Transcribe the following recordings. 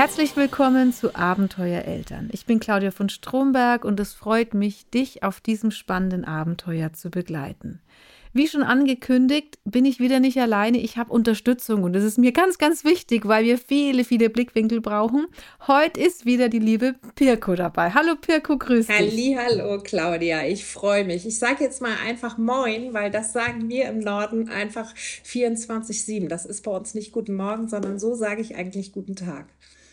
Herzlich willkommen zu Abenteuer Eltern. Ich bin Claudia von Stromberg und es freut mich, dich auf diesem spannenden Abenteuer zu begleiten. Wie schon angekündigt, bin ich wieder nicht alleine. Ich habe Unterstützung und das ist mir ganz, ganz wichtig, weil wir viele, viele Blickwinkel brauchen. Heute ist wieder die liebe Pirko dabei. Hallo Pirko, grüß dich. Hallihallo Claudia, ich freue mich. Ich sage jetzt mal einfach Moin, weil das sagen wir im Norden einfach 24/7. Das ist bei uns nicht Guten Morgen, sondern so sage ich eigentlich Guten Tag.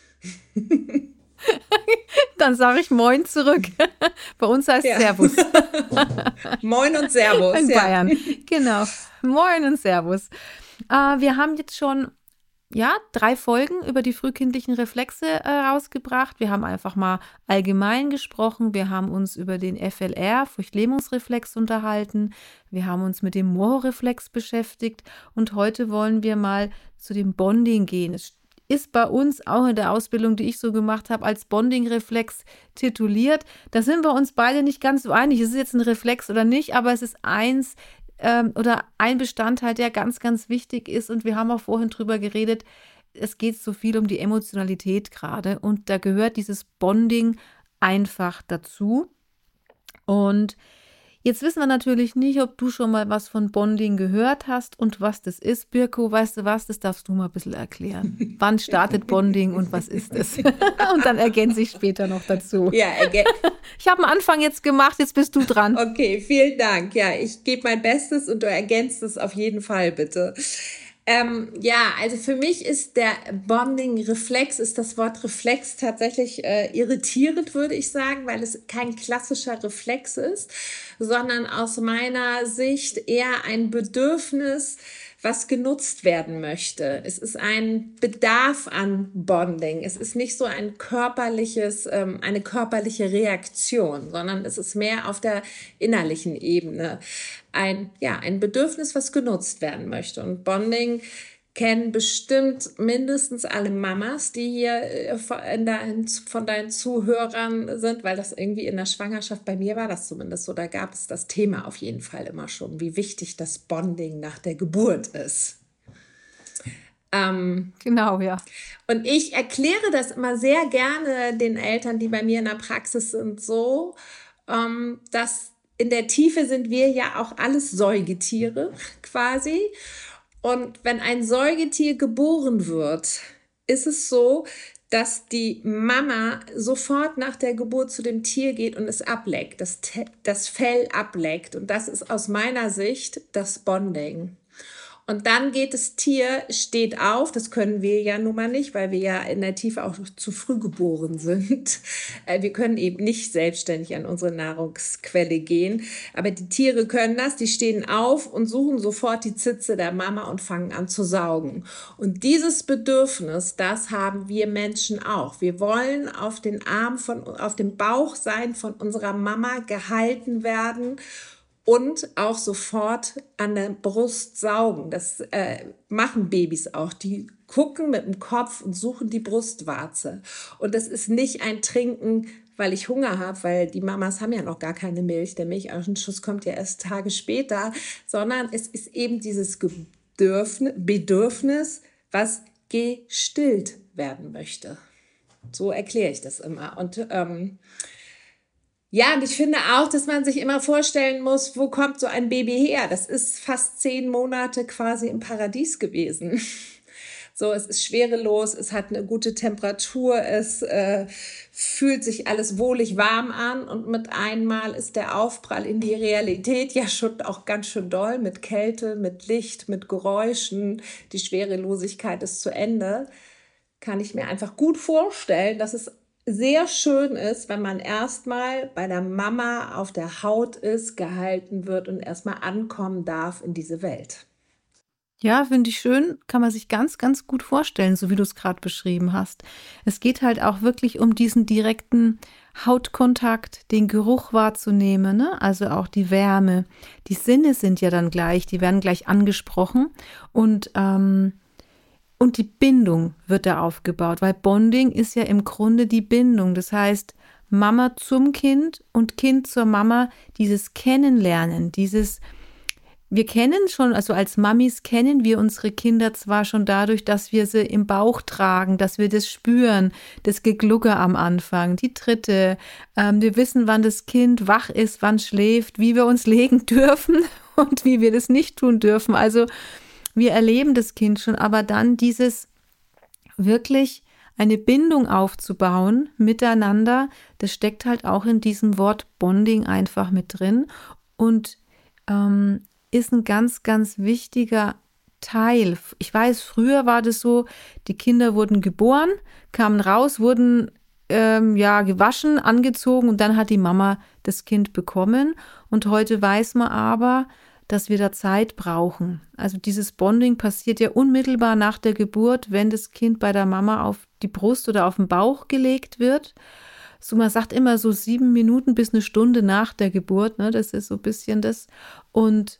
Dann sage ich Moin zurück. Bei uns heißt Ja, Servus Moin und Servus, in ja. Bayern. Genau, Moin und Servus. Wir haben jetzt schon 3 Folgen über die frühkindlichen Reflexe rausgebracht. Wir haben einfach mal allgemein gesprochen. Wir haben uns über den FLR, Furchtlähmungsreflex, unterhalten. Wir haben uns mit dem Moorreflex beschäftigt. Und heute wollen wir mal zu dem Bonding gehen. Es ist bei uns auch in der Ausbildung, die ich so gemacht habe, als Bonding-Reflex tituliert. Da sind wir uns beide nicht ganz so einig. Ist es jetzt ein Reflex oder nicht? Aber es ist oder ein Bestandteil, der ganz, ganz wichtig ist. Und wir haben auch vorhin drüber geredet, es geht so viel um die Emotionalität gerade. Und da gehört dieses Bonding einfach dazu. Und jetzt wissen wir natürlich nicht, ob du schon mal was von Bonding gehört hast und was das ist. Birko, weißt du was, das darfst du mal ein bisschen erklären. Wann startet Bonding und was ist es? Und dann ergänze ich später noch dazu. Ja, Ich habe einen Anfang jetzt gemacht, jetzt bist du dran. okay, vielen Dank. Ja, ich gebe mein Bestes und du ergänzt es auf jeden Fall, bitte. Ja, also für mich ist der Bonding-Reflex, ist das Wort Reflex tatsächlich irritierend, würde ich sagen, weil es kein klassischer Reflex ist, sondern aus meiner Sicht eher ein Bedürfnis, was genutzt werden möchte. Es ist ein Bedarf an Bonding. Es ist nicht so eine körperliche Reaktion, sondern es ist mehr auf der innerlichen Ebene ein Bedürfnis, was genutzt werden möchte. Und Bonding kennen bestimmt mindestens alle Mamas, die hier von deinen Zuhörern sind, weil das irgendwie in der Schwangerschaft, bei mir war das zumindest so, da gab es das Thema auf jeden Fall immer schon, wie wichtig das Bonding nach der Geburt ist. Genau, ja. Und ich erkläre das immer sehr gerne den Eltern, die bei mir in der Praxis sind, so, dass in der Tiefe sind wir ja auch alles Säugetiere quasi. Und wenn ein Säugetier geboren wird, ist es so, dass die Mama sofort nach der Geburt zu dem Tier geht und es ableckt, das Fell ableckt. Und das ist aus meiner Sicht das Bonding. Und dann geht das Tier, steht auf, das können wir ja nun mal nicht, weil wir ja in der Tiefe auch zu früh geboren sind. Wir können eben nicht selbstständig an unsere Nahrungsquelle gehen, aber die Tiere können das, die stehen auf und suchen sofort die Zitze der Mama und fangen an zu saugen. Und dieses Bedürfnis, das haben wir Menschen auch. Wir wollen auf dem Bauch sein von unserer Mama, gehalten werden und auch sofort an der Brust saugen. Das machen Babys auch. Die gucken mit dem Kopf und suchen die Brustwarze. Und das ist nicht ein Trinken, weil ich Hunger habe, weil die Mamas haben ja noch gar keine Milch. Der Milchausschuss kommt ja erst Tage später, sondern es ist eben dieses Bedürfnis, was gestillt werden möchte. So erkläre ich das immer. Und ja, und ich finde auch, dass man sich immer vorstellen muss, wo kommt so ein Baby her? Das ist fast 10 Monate quasi im Paradies gewesen. So, es ist schwerelos, es hat eine gute Temperatur, es fühlt sich alles wohlig warm an und mit einmal ist der Aufprall in die Realität ja schon auch ganz schön doll mit Kälte, mit Licht, mit Geräuschen. Die Schwerelosigkeit ist zu Ende. Kann ich mir einfach gut vorstellen, dass es sehr schön ist, wenn man erstmal bei der Mama auf der Haut ist, gehalten wird und erstmal ankommen darf in diese Welt. Ja, finde ich schön, kann man sich ganz, ganz gut vorstellen, so wie du es gerade beschrieben hast. Es geht halt auch wirklich um diesen direkten Hautkontakt, den Geruch wahrzunehmen, ne? Also auch die Wärme. Die Sinne sind ja dann gleich, die werden gleich angesprochen und die Bindung wird da aufgebaut, weil Bonding ist ja im Grunde die Bindung. Das heißt, Mama zum Kind und Kind zur Mama, dieses Kennenlernen, dieses wir kennen schon, also als Mamis kennen wir unsere Kinder zwar schon dadurch, dass wir sie im Bauch tragen, dass wir das spüren, das Geglucker am Anfang, die Tritte. Wir wissen, wann das Kind wach ist, wann schläft, wie wir uns legen dürfen und wie wir das nicht tun dürfen. Also wir erleben das Kind schon, aber dann dieses wirklich eine Bindung aufzubauen miteinander, das steckt halt auch in diesem Wort Bonding einfach mit drin und ist ein ganz, ganz wichtiger Teil. Ich weiß, früher war das so, die Kinder wurden geboren, kamen raus, wurden gewaschen, angezogen und dann hat die Mama das Kind bekommen. Und heute weiß man aber, dass wir da Zeit brauchen. Also dieses Bonding passiert ja unmittelbar nach der Geburt, wenn das Kind bei der Mama auf die Brust oder auf den Bauch gelegt wird. So, man sagt immer so 7 Minuten bis 1 Stunde nach der Geburt, ne? Das ist so ein bisschen das. Und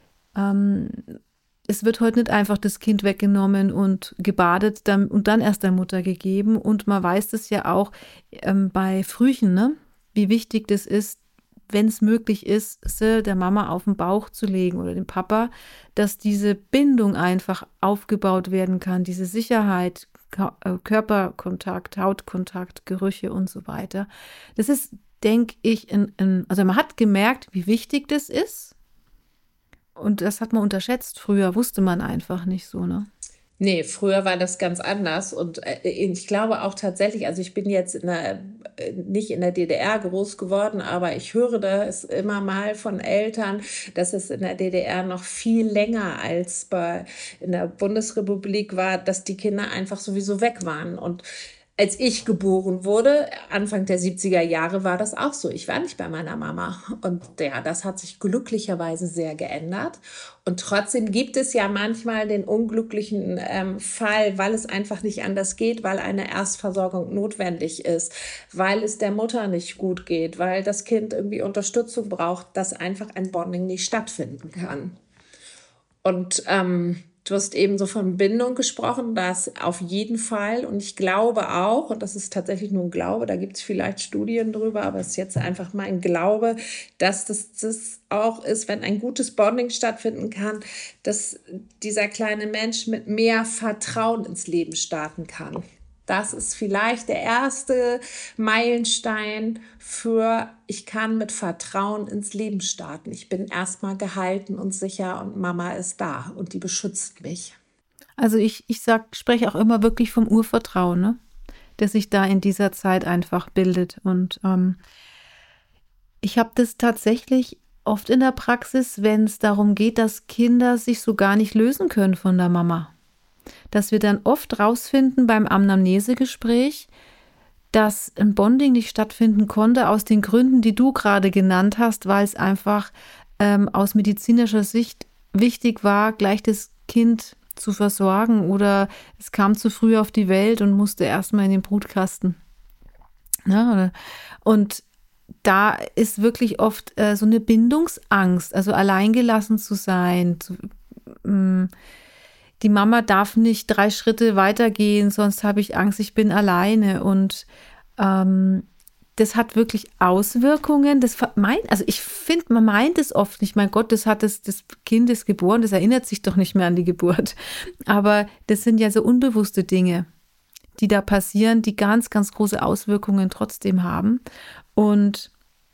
es wird heute nicht einfach das Kind weggenommen und gebadet und dann erst der Mutter gegeben. Und man weiß das ja auch bei Frühchen, ne? Wie wichtig das ist, wenn es möglich ist, sie der Mama auf den Bauch zu legen oder dem Papa, dass diese Bindung einfach aufgebaut werden kann, diese Sicherheit, Körperkontakt, Hautkontakt, Gerüche und so weiter. Das ist, denke ich, also man hat gemerkt, wie wichtig das ist. Und das hat man unterschätzt. Früher wusste man einfach nicht so, ne? Nee, früher war das ganz anders und ich glaube auch tatsächlich, also ich bin jetzt nicht in der DDR groß geworden, aber ich höre das immer mal von Eltern, dass es in der DDR noch viel länger als in der Bundesrepublik war, dass die Kinder einfach sowieso weg waren. Und als ich geboren wurde, Anfang der 70er Jahre, war das auch so. Ich war nicht bei meiner Mama. Und ja, das hat sich glücklicherweise sehr geändert. Und trotzdem gibt es ja manchmal den unglücklichen Fall, weil es einfach nicht anders geht, weil eine Erstversorgung notwendig ist, weil es der Mutter nicht gut geht, weil das Kind irgendwie Unterstützung braucht, dass einfach ein Bonding nicht stattfinden kann. Und du hast eben so von Bindung gesprochen, das auf jeden Fall. Und ich glaube auch, und das ist tatsächlich nur ein Glaube, da gibt es vielleicht Studien drüber, aber es ist jetzt einfach mein Glaube, dass das auch ist, wenn ein gutes Bonding stattfinden kann, dass dieser kleine Mensch mit mehr Vertrauen ins Leben starten kann. Das ist vielleicht der erste Meilenstein für, ich kann mit Vertrauen ins Leben starten. Ich bin erstmal gehalten und sicher und Mama ist da und die beschützt mich. Also ich spreche auch immer wirklich vom Urvertrauen, ne? Das sich da in dieser Zeit einfach bildet. Und ich habe das tatsächlich oft in der Praxis, wenn es darum geht, dass Kinder sich so gar nicht lösen können von der Mama. Dass wir dann oft rausfinden beim Anamnesegespräch, dass ein Bonding nicht stattfinden konnte aus den Gründen, die du gerade genannt hast, weil es einfach aus medizinischer Sicht wichtig war, gleich das Kind zu versorgen oder es kam zu früh auf die Welt und musste erstmal in den Brutkasten. Ja, und da ist wirklich oft so eine Bindungsangst, also alleingelassen zu sein, die Mama darf nicht 3 Schritte weitergehen, sonst habe ich Angst, ich bin alleine. Und das hat wirklich Auswirkungen. Also ich finde, man meint es oft nicht. Mein Gott, das Kind ist geboren, das erinnert sich doch nicht mehr an die Geburt. Aber das sind ja so unbewusste Dinge, die da passieren, die ganz, ganz große Auswirkungen trotzdem haben. Und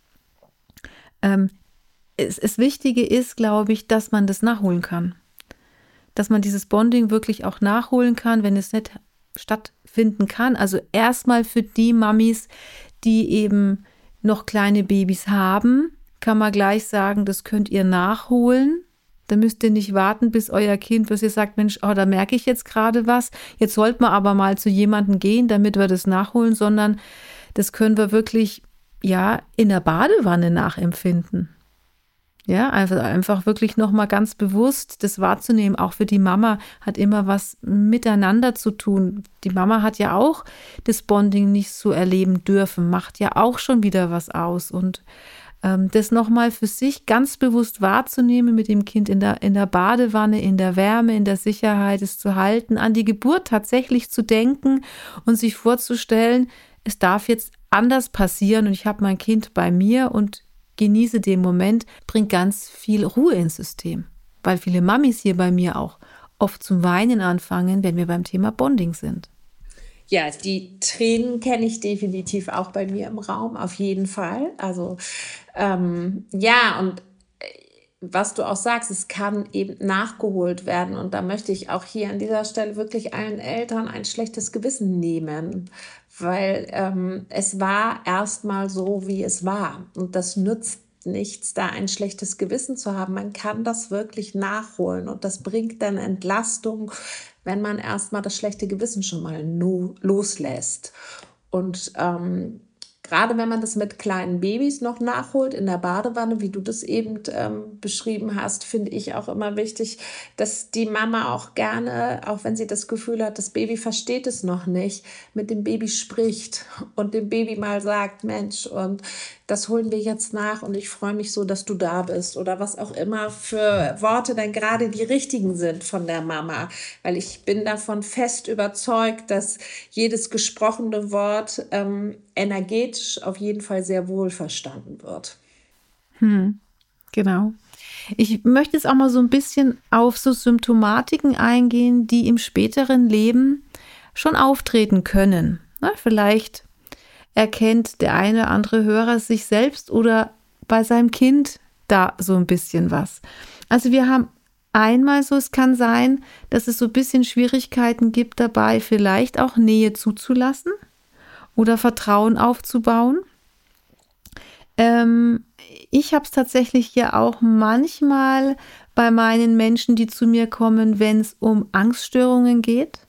das Wichtige ist, glaube ich, dass man das nachholen kann. Dass man dieses Bonding wirklich auch nachholen kann, wenn es nicht stattfinden kann. Also erstmal für die Mamis, die eben noch kleine Babys haben, kann man gleich sagen, das könnt ihr nachholen. Da müsst ihr nicht warten, bis euer Kind, bis ihr sagt, Mensch, da merke ich jetzt gerade was. Jetzt sollten wir aber mal zu jemandem gehen, damit wir das nachholen, sondern das können wir wirklich, in der Badewanne nachempfinden. Ja, einfach wirklich nochmal ganz bewusst das wahrzunehmen. Auch für die Mama hat immer was miteinander zu tun. Die Mama hat ja auch das Bonding nicht so erleben dürfen, macht ja auch schon wieder was aus. Und das nochmal für sich ganz bewusst wahrzunehmen mit dem Kind in der Badewanne, in der Wärme, in der Sicherheit, es zu halten, an die Geburt tatsächlich zu denken und sich vorzustellen, es darf jetzt anders passieren und ich habe mein Kind bei mir und genieße den Moment, bringt ganz viel Ruhe ins System. weil viele Mamis hier bei mir auch oft zum Weinen anfangen, wenn wir beim Thema Bonding sind. Ja, die Tränen kenne ich definitiv auch bei mir im Raum, auf jeden Fall. Also ja, und was du auch sagst, es kann eben nachgeholt werden. Und da möchte ich auch hier an dieser Stelle wirklich allen Eltern ein schlechtes Gewissen nehmen, weil es war erstmal so, wie es war. Und das nützt nichts, da ein schlechtes Gewissen zu haben. Man kann das wirklich nachholen und das bringt dann Entlastung, wenn man erstmal das schlechte Gewissen schon mal loslässt. Und gerade wenn man das mit kleinen Babys noch nachholt in der Badewanne, wie du das eben beschrieben hast, finde ich auch immer wichtig, dass die Mama auch gerne, auch wenn sie das Gefühl hat, das Baby versteht es noch nicht, mit dem Baby spricht und dem Baby mal sagt, Mensch, und das holen wir jetzt nach und ich freue mich so, dass du da bist oder was auch immer für Worte dann gerade die richtigen sind von der Mama, weil ich bin davon fest überzeugt, dass jedes gesprochene Wort energetisch auf jeden Fall sehr wohl verstanden wird. Genau. Ich möchte jetzt auch mal so ein bisschen auf so Symptomatiken eingehen, die im späteren Leben schon auftreten können. Na, vielleicht erkennt der eine oder andere Hörer sich selbst oder bei seinem Kind da so ein bisschen was. Also wir haben einmal so, es kann sein, dass es so ein bisschen Schwierigkeiten gibt dabei, vielleicht auch Nähe zuzulassen oder Vertrauen aufzubauen. Ich habe es tatsächlich hier auch manchmal bei meinen Menschen, die zu mir kommen, wenn es um Angststörungen geht.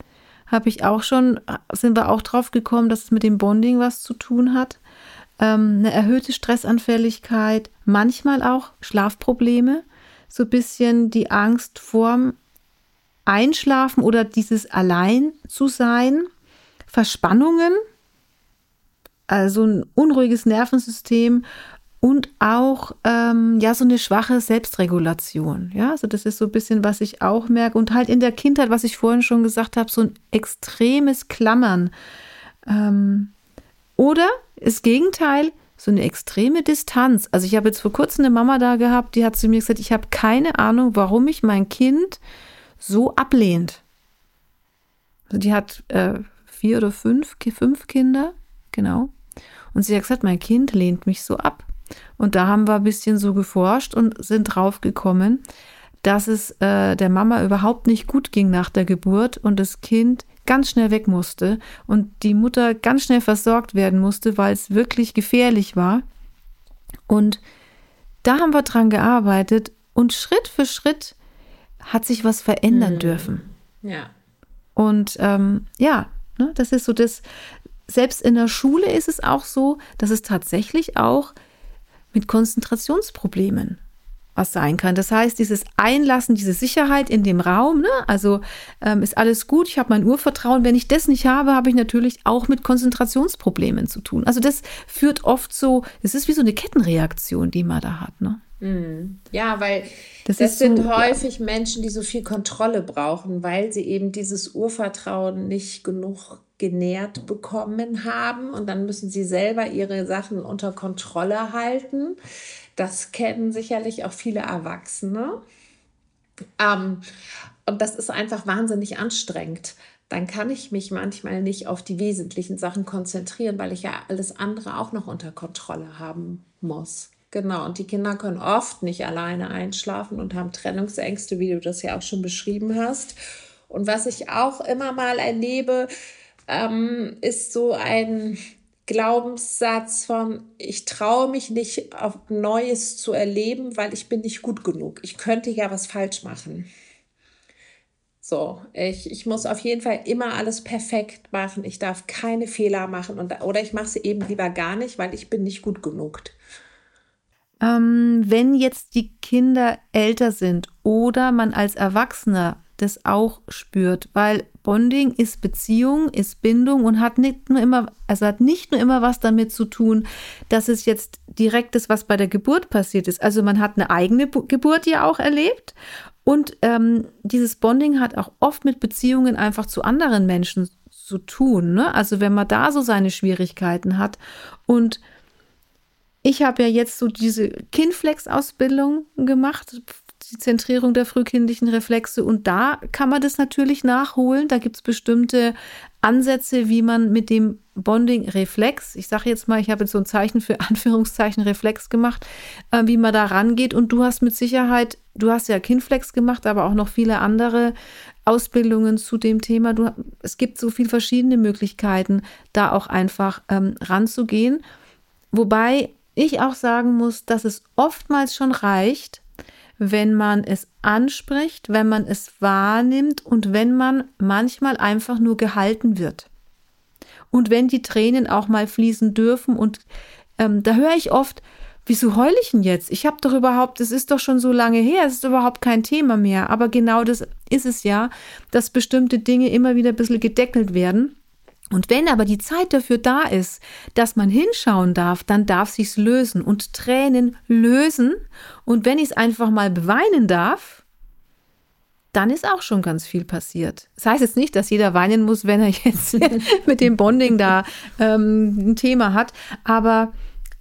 Sind wir auch drauf gekommen, dass es mit dem Bonding was zu tun hat. Eine erhöhte Stressanfälligkeit, manchmal auch Schlafprobleme, so ein bisschen die Angst vorm Einschlafen oder dieses Allein zu sein, Verspannungen, also ein unruhiges Nervensystem und auch so eine schwache Selbstregulation. Ja, also das ist so ein bisschen, was ich auch merke. Und halt in der Kindheit, was ich vorhin schon gesagt habe, so ein extremes Klammern. Oder das Gegenteil, so eine extreme Distanz. Also ich habe jetzt vor kurzem eine Mama da gehabt, die hat zu mir gesagt, ich habe keine Ahnung, warum mich mein Kind so ablehnt. Also die hat 4 oder 5 Kinder, genau. Und sie hat gesagt, mein Kind lehnt mich so ab. Und da haben wir ein bisschen so geforscht und sind drauf gekommen, dass es der Mama überhaupt nicht gut ging nach der Geburt und das Kind ganz schnell weg musste und die Mutter ganz schnell versorgt werden musste, weil es wirklich gefährlich war. Und da haben wir dran gearbeitet und Schritt für Schritt hat sich was verändern dürfen. Ja. Und das ist so das. Selbst in der Schule ist es auch so, dass es tatsächlich auch mit Konzentrationsproblemen was sein kann. Das heißt, dieses Einlassen, diese Sicherheit in dem Raum, ne? Also ist alles gut, ich habe mein Urvertrauen. Wenn ich das nicht habe, habe ich natürlich auch mit Konzentrationsproblemen zu tun. Also das führt oft so, es ist wie so eine Kettenreaktion, die man da hat, ne? Ja, weil Das das ist sind so, häufig Menschen, die so viel Kontrolle brauchen, weil sie eben dieses Urvertrauen nicht genug genährt bekommen haben und dann müssen sie selber ihre Sachen unter Kontrolle halten. Das kennen sicherlich auch viele Erwachsene. Und das ist einfach wahnsinnig anstrengend. Dann kann ich mich manchmal nicht auf die wesentlichen Sachen konzentrieren, weil ich ja alles andere auch noch unter Kontrolle haben muss. Genau, und die Kinder können oft nicht alleine einschlafen und haben Trennungsängste, wie du das ja auch schon beschrieben hast. Und was ich auch immer mal erlebe, ist so ein Glaubenssatz von, ich traue mich nicht auf Neues zu erleben, weil ich bin nicht gut genug. Ich könnte ja was falsch machen. So, ich muss auf jeden Fall immer alles perfekt machen. Ich darf keine Fehler machen oder ich mache sie eben lieber gar nicht, weil ich bin nicht gut genug. wenn jetzt die Kinder älter sind oder man als Erwachsener das auch spürt, weil Bonding ist Beziehung, ist Bindung und hat nicht nur immer was damit zu tun, dass es jetzt direkt ist, was bei der Geburt passiert ist. Also man hat eine eigene Geburt ja auch erlebt und dieses Bonding hat auch oft mit Beziehungen einfach zu anderen Menschen zu tun, ne? Also wenn man da so seine Schwierigkeiten hat und ich habe ja jetzt so diese Kinflex-Ausbildung gemacht. die Zentrierung der frühkindlichen Reflexe. Und da kann man das natürlich nachholen. Da gibt es bestimmte Ansätze, wie man mit dem Bonding-Reflex, ich sage jetzt mal, ich habe jetzt so ein Zeichen für Anführungszeichen Reflex gemacht, wie man da rangeht. Und du hast mit Sicherheit, du hast ja Kinflex gemacht, aber auch noch viele andere Ausbildungen zu dem Thema. Es gibt so viele verschiedene Möglichkeiten, da auch einfach ranzugehen. Wobei ich auch sagen muss, dass es oftmals schon reicht, wenn man es anspricht, wenn man es wahrnimmt und wenn man manchmal einfach nur gehalten wird. Und wenn die Tränen auch mal fließen dürfen. Und da höre ich oft, wieso heule ich denn jetzt? Ich habe doch überhaupt, es ist doch schon so lange her, es ist überhaupt kein Thema mehr. Aber genau das ist es ja, dass bestimmte Dinge immer wieder ein bisschen gedeckelt werden. Und wenn aber die Zeit dafür da ist, dass man hinschauen darf, dann darf sich's lösen und Tränen lösen. Und wenn ich es einfach mal beweinen darf, dann ist auch schon ganz viel passiert. Das heißt jetzt nicht, dass jeder weinen muss, wenn er jetzt mit dem Bonding da ein Thema hat, aber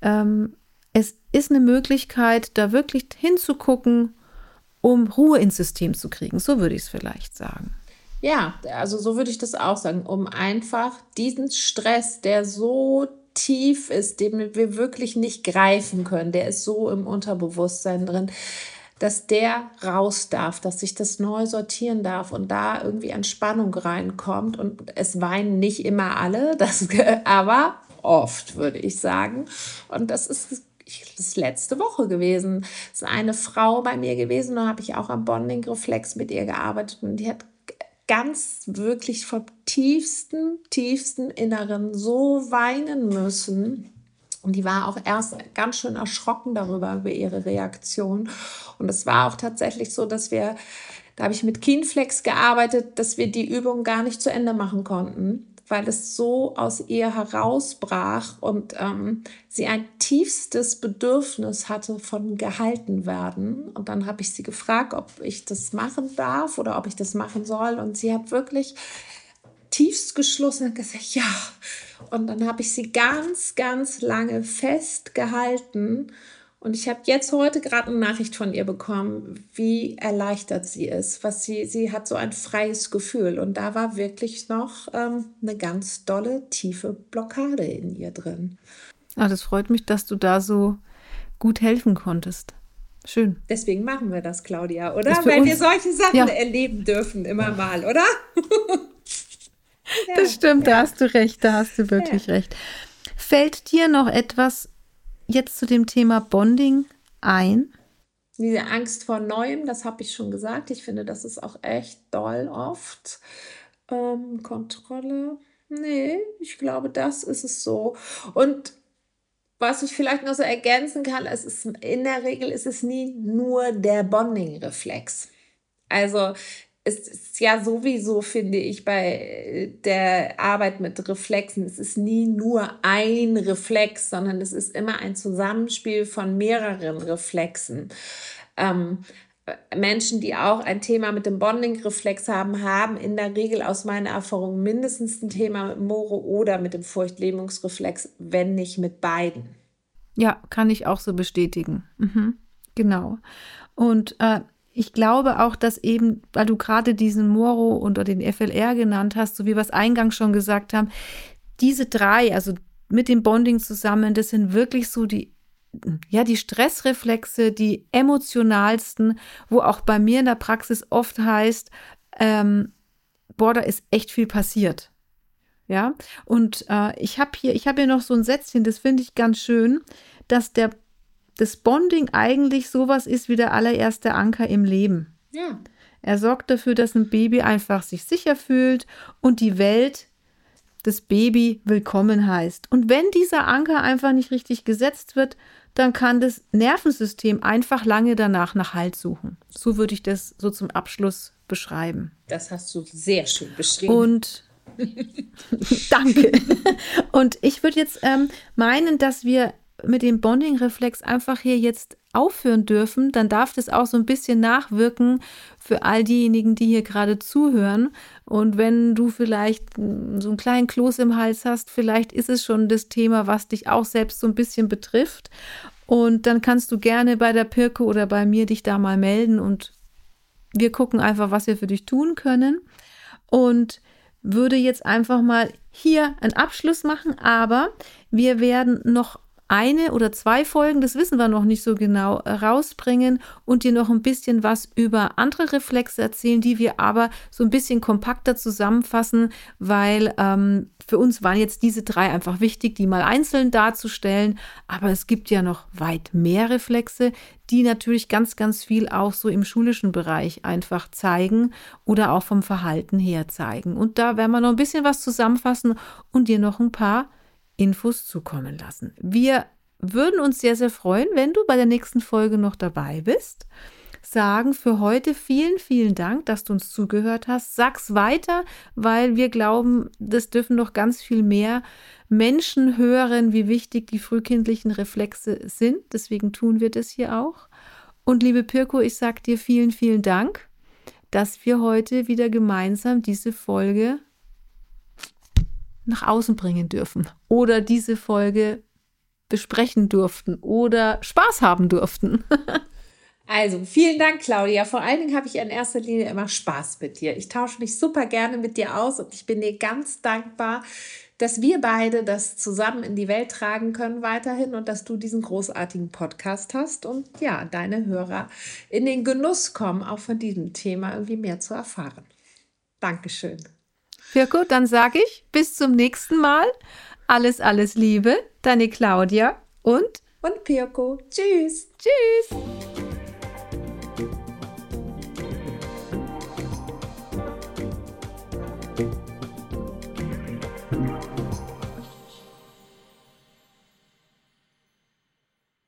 es ist eine Möglichkeit, da wirklich hinzugucken, um Ruhe ins System zu kriegen. So würde ich es vielleicht sagen. Ja, also so würde ich das auch sagen, um einfach diesen Stress, der so tief ist, den wir wirklich nicht greifen können, der ist so im Unterbewusstsein drin, dass der raus darf, dass sich das neu sortieren darf und da irgendwie Entspannung reinkommt. Und es weinen nicht immer alle, aber oft, würde ich sagen. Und das ist letzte Woche gewesen. Das ist eine Frau bei mir gewesen, da habe ich auch am Bonding-Reflex mit ihr gearbeitet und die hat ganz wirklich vom tiefsten Inneren so weinen müssen. Und die war auch erst ganz schön erschrocken darüber, über ihre Reaktion. Und es war auch tatsächlich so, da habe ich mit Kinflex gearbeitet, dass wir die Übung gar nicht zu Ende machen konnten, weil es so aus ihr herausbrach und sie ein tiefstes Bedürfnis hatte von gehalten werden. Und dann habe ich sie gefragt, ob ich das machen darf oder ob ich das machen soll. Und sie hat wirklich tiefst geschlossen und gesagt, ja. Und dann habe ich sie ganz, ganz lange festgehalten. Und ich habe jetzt heute gerade eine Nachricht von ihr bekommen, wie erleichtert sie ist. Sie hat so ein freies Gefühl. Und da war wirklich noch eine ganz dolle, tiefe Blockade in ihr drin. Ah, das freut mich, dass du da so gut helfen konntest. Schön. Deswegen machen wir das, Claudia, oder? Weil wir solche Sachen erleben dürfen immer mal, oder? Ja, das stimmt, da hast du recht, da hast du wirklich recht. Fällt dir noch etwas jetzt zu dem Thema Bonding ein? Diese Angst vor Neuem, das habe ich schon gesagt. Ich finde, das ist auch echt doll oft. Kontrolle, nee, ich glaube, das ist es so. Und was ich vielleicht noch so ergänzen kann, in der Regel ist es nie nur der Bonding-Reflex. Also es ist ja sowieso, finde ich, bei der Arbeit mit Reflexen, es ist nie nur ein Reflex, sondern es ist immer ein Zusammenspiel von mehreren Reflexen. Menschen, die auch ein Thema mit dem Bonding-Reflex haben, haben in der Regel aus meiner Erfahrung mindestens ein Thema mit Moro oder mit dem Furchtlähmungsreflex, wenn nicht mit beiden. Ja, kann ich auch so bestätigen. Genau. Und ich glaube auch, dass eben, weil du gerade diesen Moro oder den FLR genannt hast, so wie wir es eingangs schon gesagt haben, diese drei, also mit dem Bonding zusammen, das sind wirklich so die Stressreflexe, die emotionalsten, wo auch bei mir in der Praxis oft heißt, da ist echt viel passiert. Ja, und ich habe hier noch so ein Sätzchen, das finde ich ganz schön, dass das Bonding eigentlich sowas ist wie der allererste Anker im Leben. Ja. Er sorgt dafür, dass ein Baby einfach sich sicher fühlt und die Welt das Baby willkommen heißt. Und wenn dieser Anker einfach nicht richtig gesetzt wird, dann kann das Nervensystem einfach lange danach nach Halt suchen. So würde ich das so zum Abschluss beschreiben. Das hast du sehr schön beschrieben. Und danke. Und ich würde jetzt meinen, dass wir mit dem Bonding-Reflex einfach hier jetzt aufhören dürfen. Dann darf das auch so ein bisschen nachwirken für all diejenigen, die hier gerade zuhören. Und wenn du vielleicht so einen kleinen Kloß im Hals hast, vielleicht ist es schon das Thema, was dich auch selbst so ein bisschen betrifft. Und dann kannst du gerne bei der Pirke oder bei mir dich da mal melden und wir gucken einfach, was wir für dich tun können. Und würde jetzt einfach mal hier einen Abschluss machen, aber wir werden noch 1 oder 2 Folgen, das wissen wir noch nicht so genau, rausbringen und dir noch ein bisschen was über andere Reflexe erzählen, die wir aber so ein bisschen kompakter zusammenfassen, weil für uns waren jetzt diese 3 einfach wichtig, die mal einzeln darzustellen, aber es gibt ja noch weit mehr Reflexe, die natürlich ganz, ganz viel auch so im schulischen Bereich einfach zeigen oder auch vom Verhalten her zeigen. Und da werden wir noch ein bisschen was zusammenfassen und dir noch ein paar Infos zukommen lassen. Wir würden uns sehr, sehr freuen, wenn du bei der nächsten Folge noch dabei bist. Sagen für heute vielen, vielen Dank, dass du uns zugehört hast. Sag's weiter, weil wir glauben, das dürfen noch ganz viel mehr Menschen hören, wie wichtig die frühkindlichen Reflexe sind. Deswegen tun wir das hier auch. Und liebe Pirko, ich sag dir vielen, vielen Dank, dass wir heute wieder gemeinsam diese Folge nach außen bringen dürfen oder diese Folge besprechen durften oder Spaß haben durften. Also, vielen Dank, Claudia. Vor allen Dingen habe ich in erster Linie immer Spaß mit dir. Ich tausche mich super gerne mit dir aus und ich bin dir ganz dankbar, dass wir beide das zusammen in die Welt tragen können weiterhin und dass du diesen großartigen Podcast hast und ja, deine Hörer in den Genuss kommen, auch von diesem Thema irgendwie mehr zu erfahren. Dankeschön. Pirko, dann sage ich bis zum nächsten Mal. Alles, alles Liebe, deine Claudia und Pirko. Tschüss. Tschüss.